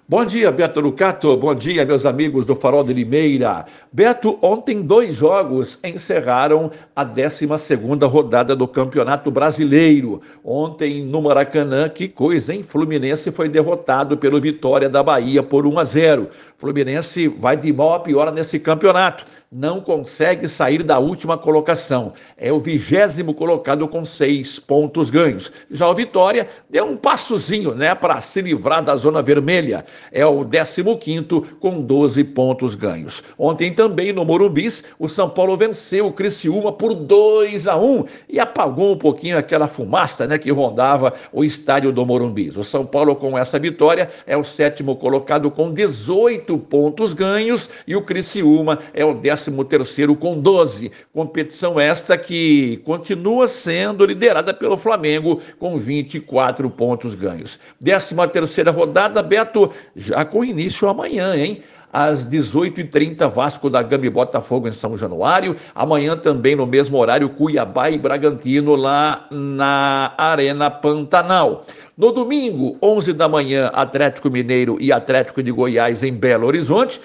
Bom dia, Beto Lucato. Bom dia, meus amigos do Farol de Limeira. Beto, ontem dois jogos encerraram a 12ª rodada do Campeonato Brasileiro. Ontem no Maracanã, que coisa, hein? Fluminense foi derrotado pelo Vitória da Bahia por 1-0. Fluminense vai de mal a pior nesse campeonato. Não consegue sair da última colocação. É o 20º colocado com 6 pontos ganhos. Já o Vitória deu um passozinho, né, para se livrar da zona vermelha. É o 15º com 12 pontos ganhos. Ontem também no Morumbi, o São Paulo venceu o Criciúma por 2-1 e apagou um pouquinho aquela fumaça, né, que rondava o estádio do Morumbi. O São Paulo, com essa vitória, é o 7º colocado com 18 pontos ganhos e o Criciúma é o 13º com 12. Competição esta que continua sendo liderada pelo Flamengo com 24 pontos ganhos. 13ª rodada, Beto, já com início amanhã, hein? Às 18h30, Vasco da Gama e Botafogo em São Januário. Amanhã também no mesmo horário, Cuiabá e Bragantino lá na Arena Pantanal. No domingo, 11 da manhã, Atlético Mineiro e Atlético de Goiás em Belo Horizonte.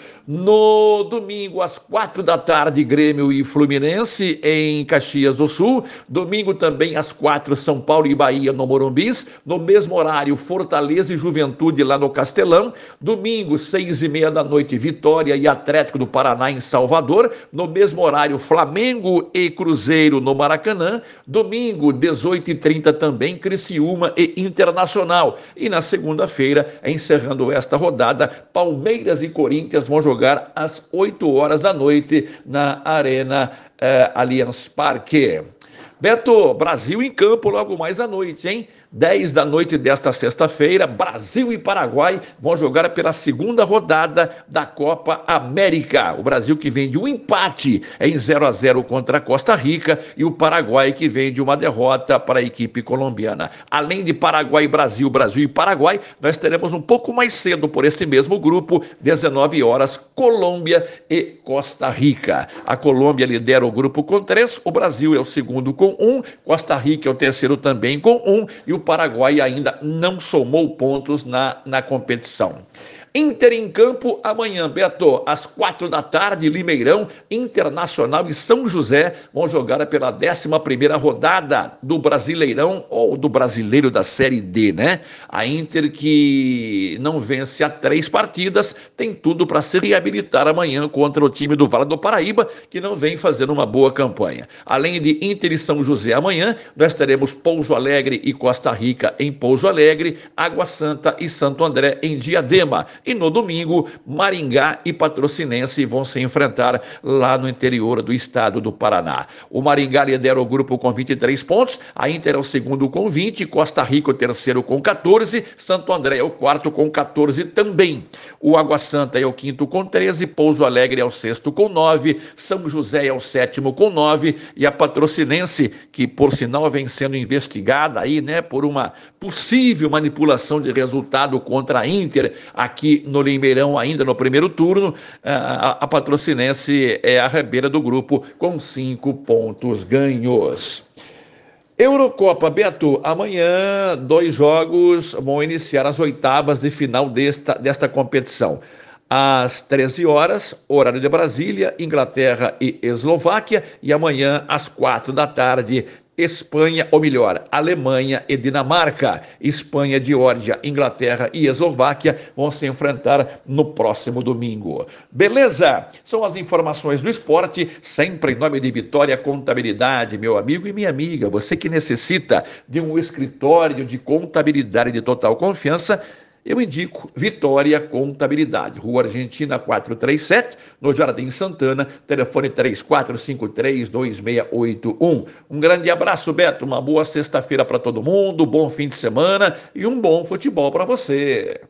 No domingo, às 4 da tarde, Grêmio e Fluminense em Caxias do Sul. Domingo também, às 4, São Paulo e Bahia no Morumbi. No mesmo horário, Fortaleza e Juventude lá no Castelão. Domingo, 6h30 da noite, Vitória e Atlético do Paraná em Salvador. No mesmo horário, Flamengo e Cruzeiro no Maracanã. Domingo, 18h30 também, Criciúma e Internacional. E na segunda-feira, encerrando esta rodada, Palmeiras e Corinthians vão jogar às 8 horas da noite na Arena Allianz Parque. Beto, Brasil em campo logo mais à noite, hein? 10 da noite desta sexta-feira, Brasil e Paraguai vão jogar pela segunda rodada da Copa América. O Brasil que vem de um empate em 0-0 contra a Costa Rica e o Paraguai que vem de uma derrota para a equipe colombiana. Além de Paraguai e Brasil, Brasil e Paraguai, nós teremos um pouco mais cedo por este mesmo grupo, 19 horas, Colômbia e Costa Rica. A Colômbia lidera o grupo com 3, o Brasil é o segundo com 1, Costa Rica é o terceiro também com 1 e o Paraguai ainda não somou pontos na competição. Inter em campo amanhã, Beto, às 4 da tarde, Limeirão, Internacional e São José vão jogar pela 11ª rodada do Brasileirão ou do Brasileiro da Série D, né? A Inter que não vence há 3 partidas, tem tudo para se reabilitar amanhã contra o time do Vale do Paraíba, que não vem fazendo uma boa campanha. Além de Inter e São José amanhã, nós teremos Pouso Alegre e Costa Rica em Pouso Alegre, Água Santa e Santo André em Diadema. E no domingo, Maringá e Patrocinense vão se enfrentar lá no interior do estado do Paraná. O Maringá lidera o grupo com 23 pontos, a Inter é o segundo com 20, Costa Rica o terceiro com 14, Santo André é o quarto com 14 também. O Água Santa é o quinto com 13, Pouso Alegre é o sexto com 9, São José é o sétimo com 9 e a Patrocinense, que por sinal vem sendo investigada aí, né, por uma possível manipulação de resultado contra a Inter aqui no Limeirão ainda no primeiro turno, a Patrocinense é a arrebeira do grupo com 5 pontos ganhos. Eurocopa, Beto, amanhã 2 jogos vão iniciar as oitavas de final desta competição. Às 13 horas, horário de Brasília, Inglaterra e Eslováquia, e amanhã às 4 da tarde, Espanha, ou melhor, Alemanha e Dinamarca. Espanha, Geórgia, Inglaterra e Eslováquia vão se enfrentar no próximo domingo. Beleza? São as informações do esporte, sempre em nome de Vitória Contabilidade, meu amigo e minha amiga. Você que necessita de um escritório de contabilidade de total confiança, eu indico Vitória Contabilidade, Rua Argentina 437, no Jardim Santana, telefone 3453-2681. Um grande abraço, Beto, uma boa sexta-feira para todo mundo, bom fim de semana e um bom futebol para você.